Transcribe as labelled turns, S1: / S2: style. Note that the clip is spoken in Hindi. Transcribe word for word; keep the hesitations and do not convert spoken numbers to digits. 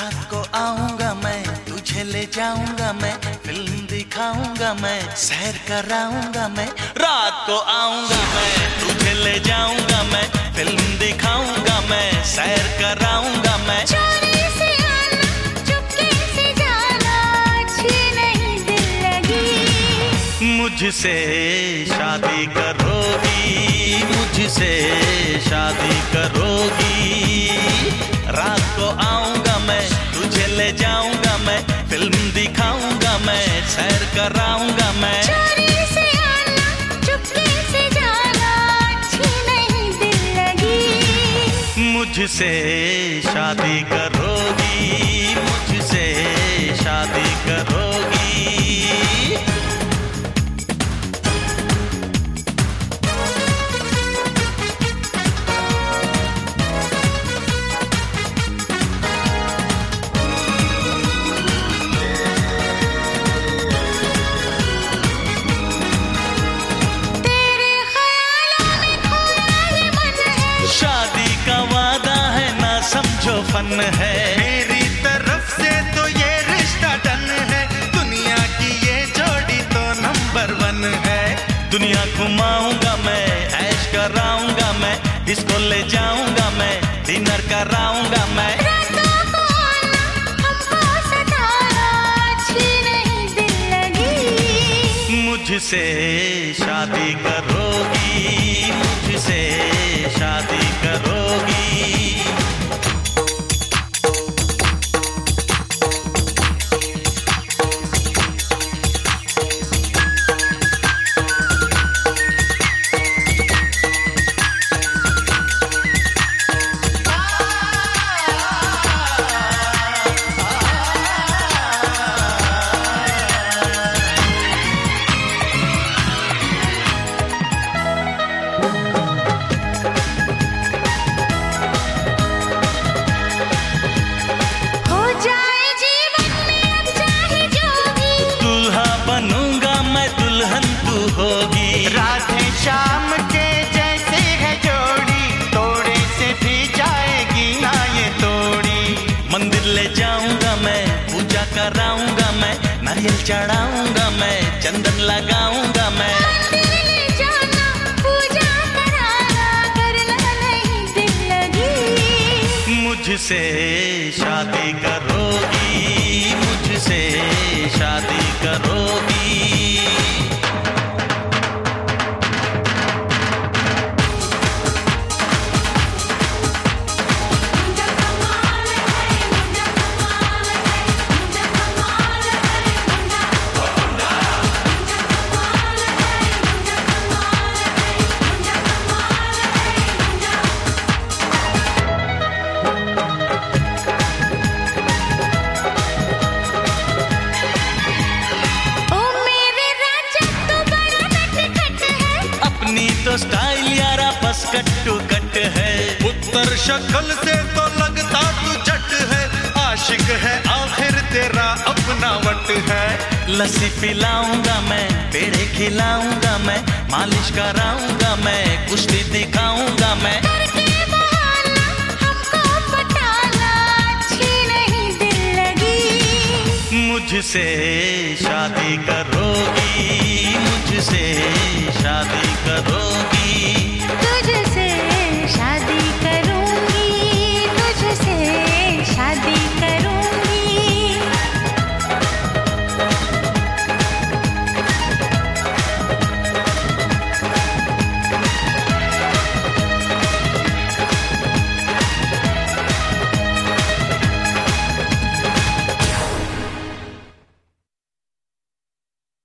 S1: रात को आऊंगा मैं, तुझे ले जाऊंगा मैं, फिल्म दिखाऊंगा मैं, सैर कराऊंगा मैं। रात को आऊंगा मैं, तुझे ले जाऊंगा मैं, फिल्म दिखाऊंगा मैं, सैर कराऊंगा मैं।
S2: चोरी से आना, चुपके से जाना, अच्छी नहीं दिल लगी।
S1: मुझसे शादी करोगी, मुझसे शादी करोगी। रात को आऊंगा मैं, तुझे ले जाऊंगा मैं, फिल्म दिखाऊंगा मैं, सैर कराऊंगा मैं।
S2: चोरी से आना, चुपके से जाना, अच्छी नहीं दिल लगी।
S1: मुझसे शादी करोगी, मुझसे शादी करोगी। फन है
S3: मेरी तरफ से तो ये रिश्ता डन है, दुनिया की ये जोड़ी तो नंबर वन है।
S1: दुनिया घुमाऊंगा मैं, ऐश कराऊंगा मैं, डिस्को ले जाऊंगा मैं, डिनर कराऊंगा मैं।
S2: रातों को आना, हमको सताना, अच्छी नहीं दिल लगी।
S1: मुझसे शादी करोगी, मुझसे शादी करोगी।
S3: राधे श्याम के जैसे है जोड़ी, तोड़े से भी जाएगी ना ये तोड़ी।
S1: मंदिर ले जाऊंगा मैं, पूजा कराऊंगा मैं, नारियल चढ़ाऊंगा मैं, चंदन लगाऊंगा मैं।
S2: मंदिर ले जाना, पूजा कराना, करना नहीं दिल लगी।
S1: मुझसे शादी करोगी, मुझसे शादी करोगी। तो स्टाइल यारा बस कट्टू कट है।
S3: उत्तर शक्ल से तो लगता तू जट है, आशिक है आखिर तेरा अपना वट है।
S1: लस्सी पिलाऊंगा मैं, पेड़े खिलाऊंगा मैं, मालिश कराऊंगा मैं, कुश्ती दिखाऊंगा मैं।
S2: करके बहाना, हमको पटाना, अच्छी नहीं दिल लगी।
S1: मुझसे शादी करोगी, मुझसे शादी करोगी।